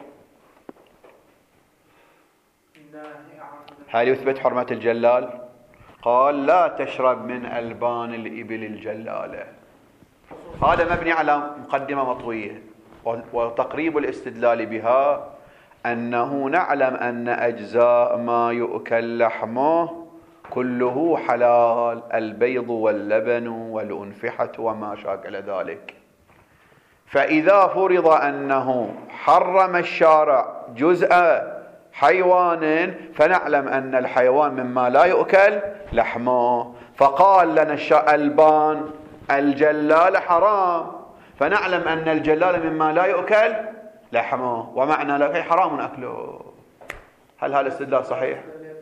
Speaker 1: هل يثبت حرمة الجلال؟ قال لا تشرب من ألبان الإبل الجلالة. هذا مبني على مقدمة مطوية، وتقريب الاستدلال بها أنه نعلم أن أجزاء ما يؤكل لحمه كله حلال، البيض واللبن والأنفحة وما شاكل ذلك. فإذا فرض أنه حرم الشارع جزء حيوان فنعلم أن الحيوان مما لا يؤكل لحمه، فقال لنا ألبان الجلال حرام، فنعلم أن الجلال مما لا يؤكل لحمه، ومعنى لا حرام أكله. هل هذا الاستدلال صحيح؟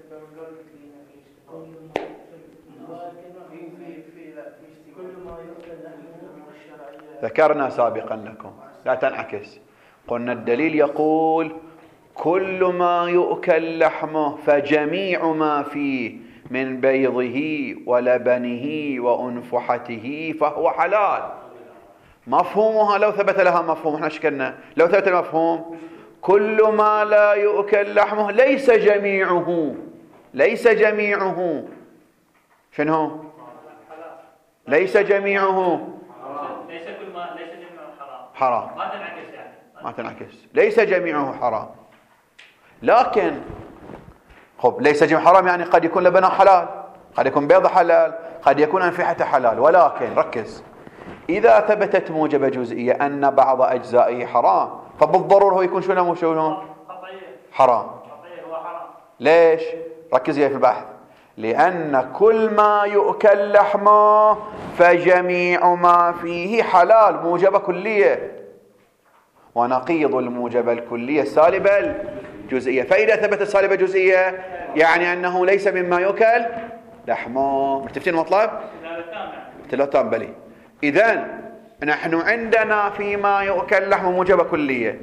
Speaker 1: ذكرنا سابقا لكم، لا تنعكس. قلنا الدليل يقول كل ما يؤكل لحمه، فجميع ما فيه من بيضه ولبنه وأنفحته فهو حلال. مفهومها لو ثبت لها مفهوم، احنا شكلنا لو ثبت المفهوم كل ما لا يؤكل لحمه ليس جميعه، ليس جميعه شنو؟ ليس جميعه
Speaker 3: ليس كل ما ليس جميعه
Speaker 1: حرام.
Speaker 3: ما تنعكس يعني.
Speaker 1: ما تنعكس، ليس جميعه حرام. لكن خب ليس جميع حرام يعني قد يكون لبنه حلال، قد يكون بيضه حلال، قد يكون أنفحته حلال. ولكن ركز، إذا ثبتت موجبة جزئية أن بعض أجزائه حرام فبالضرورة هو يكون شنو حرام.
Speaker 3: هو حرام.
Speaker 1: ليش؟ ركز في البحث. لأن كل ما يؤكل لحمه فجميع ما فيه حلال، موجبة كلية، ونقيض الموجبة الكلية السالبة الجزئية. فإذا ثبت السالبة جزئية يعني أنه ليس مما يؤكل لحمه. متفقين المطلب؟ لا تام بلي. إذن نحن عندنا فيما يؤكل لحمه موجبة كلية،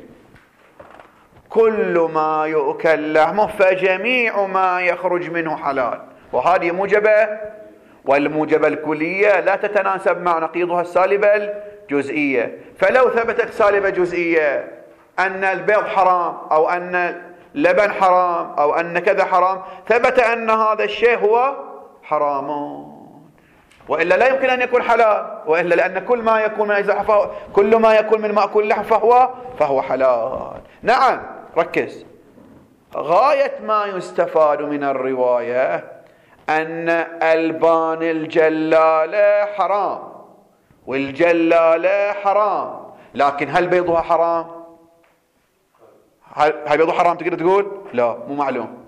Speaker 1: كل ما يؤكل لحمه فجميع ما يخرج منه حلال، وهذه موجبة، والموجبة الكلية لا تتناسب مع نقيضها السالبة الجزئية. فلو ثبتت سالبة جزئية أن البيض حرام أو أن اللبن حرام أو أن كذا حرام، ثبت أن هذا الشيء هو حرام، وإلا لا يمكن أن يكون حلال، وإلا لأن كل ما يكون من أجزاء كل ما يكون من مأكول اللحم فهو حلال. نعم ركز، غاية ما يستفاد من الرواية أن ألبان الجلالة حرام والجلالة حرام، لكن هل بيضها حرام؟ هل بيضها حرام تقدر تقول؟ لا، مو معلوم.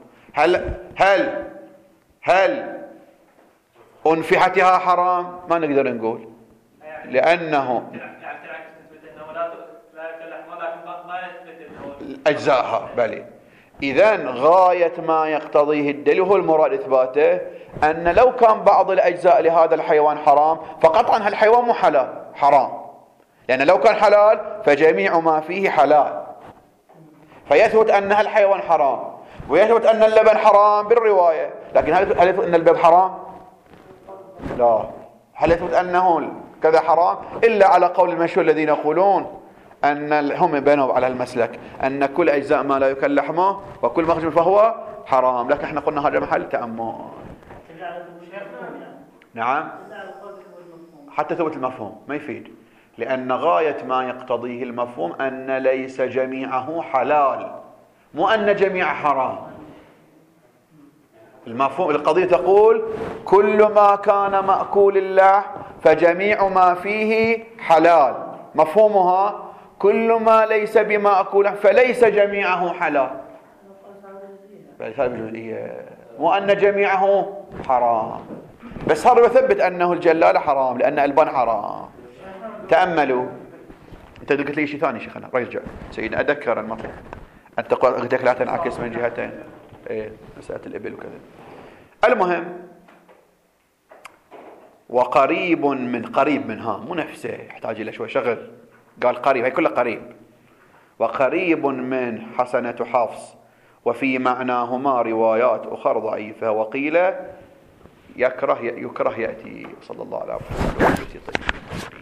Speaker 1: هل أنفحتها حرام؟ ما نقدر نقول، لأنه أجزاءها بلي. إذن غاية ما يقتضيه الدليل هو المراد إثباته أن لو كان بعض الأجزاء لهذا الحيوان حرام فقطعا هالحيوان مو حلال، حرام، لأن لو كان حلال فجميع ما فيه حلال، فيثبت أن هالحيوان حرام ويثبت أن اللبن حرام بالرواية. لكن هل يثبت أن البيض حرام؟ لا. هل يثبت أنه كذا حرام؟ إلا على قول المشهور الذين يقولون أن هم بينهم على المسلك أن كل أجزاء ما لا يؤكل لحمه وكل ما خرج فهو حرام. لكن احنا قلنا هذا محل تأمل. نعم، حتى ثبت المفهوم ما يفيد، لأن غاية ما يقتضيه المفهوم أن ليس جميعه حلال، مو أن جميع حرام. المفهوم القضية تقول كل ما كان مأكول اللحم فجميع ما فيه حلال، مفهومها كل ما ليس بمأكول فليس جميعه حلال. مو أن جميعه حرام، بس صار يثبت أنه الجلالة حرام لأن ألبان حرام. تأملوا. أنت قلت لي شيء ثاني شيخنا، رجع سيدنا أذكر المطلب. أنت قلت لا تنعكس من جهتين، إيه مسألة الإبل وكذا. المهم، وقريب منها مو نفسه، يحتاج إلى شوي شغل. قال قريب، هي كلها قريب. وقريب من حسنة حفص وفي معناهما روايات أخرى ضعيفة، وقيل يكره يأتي. صلى الله عليه وسلم.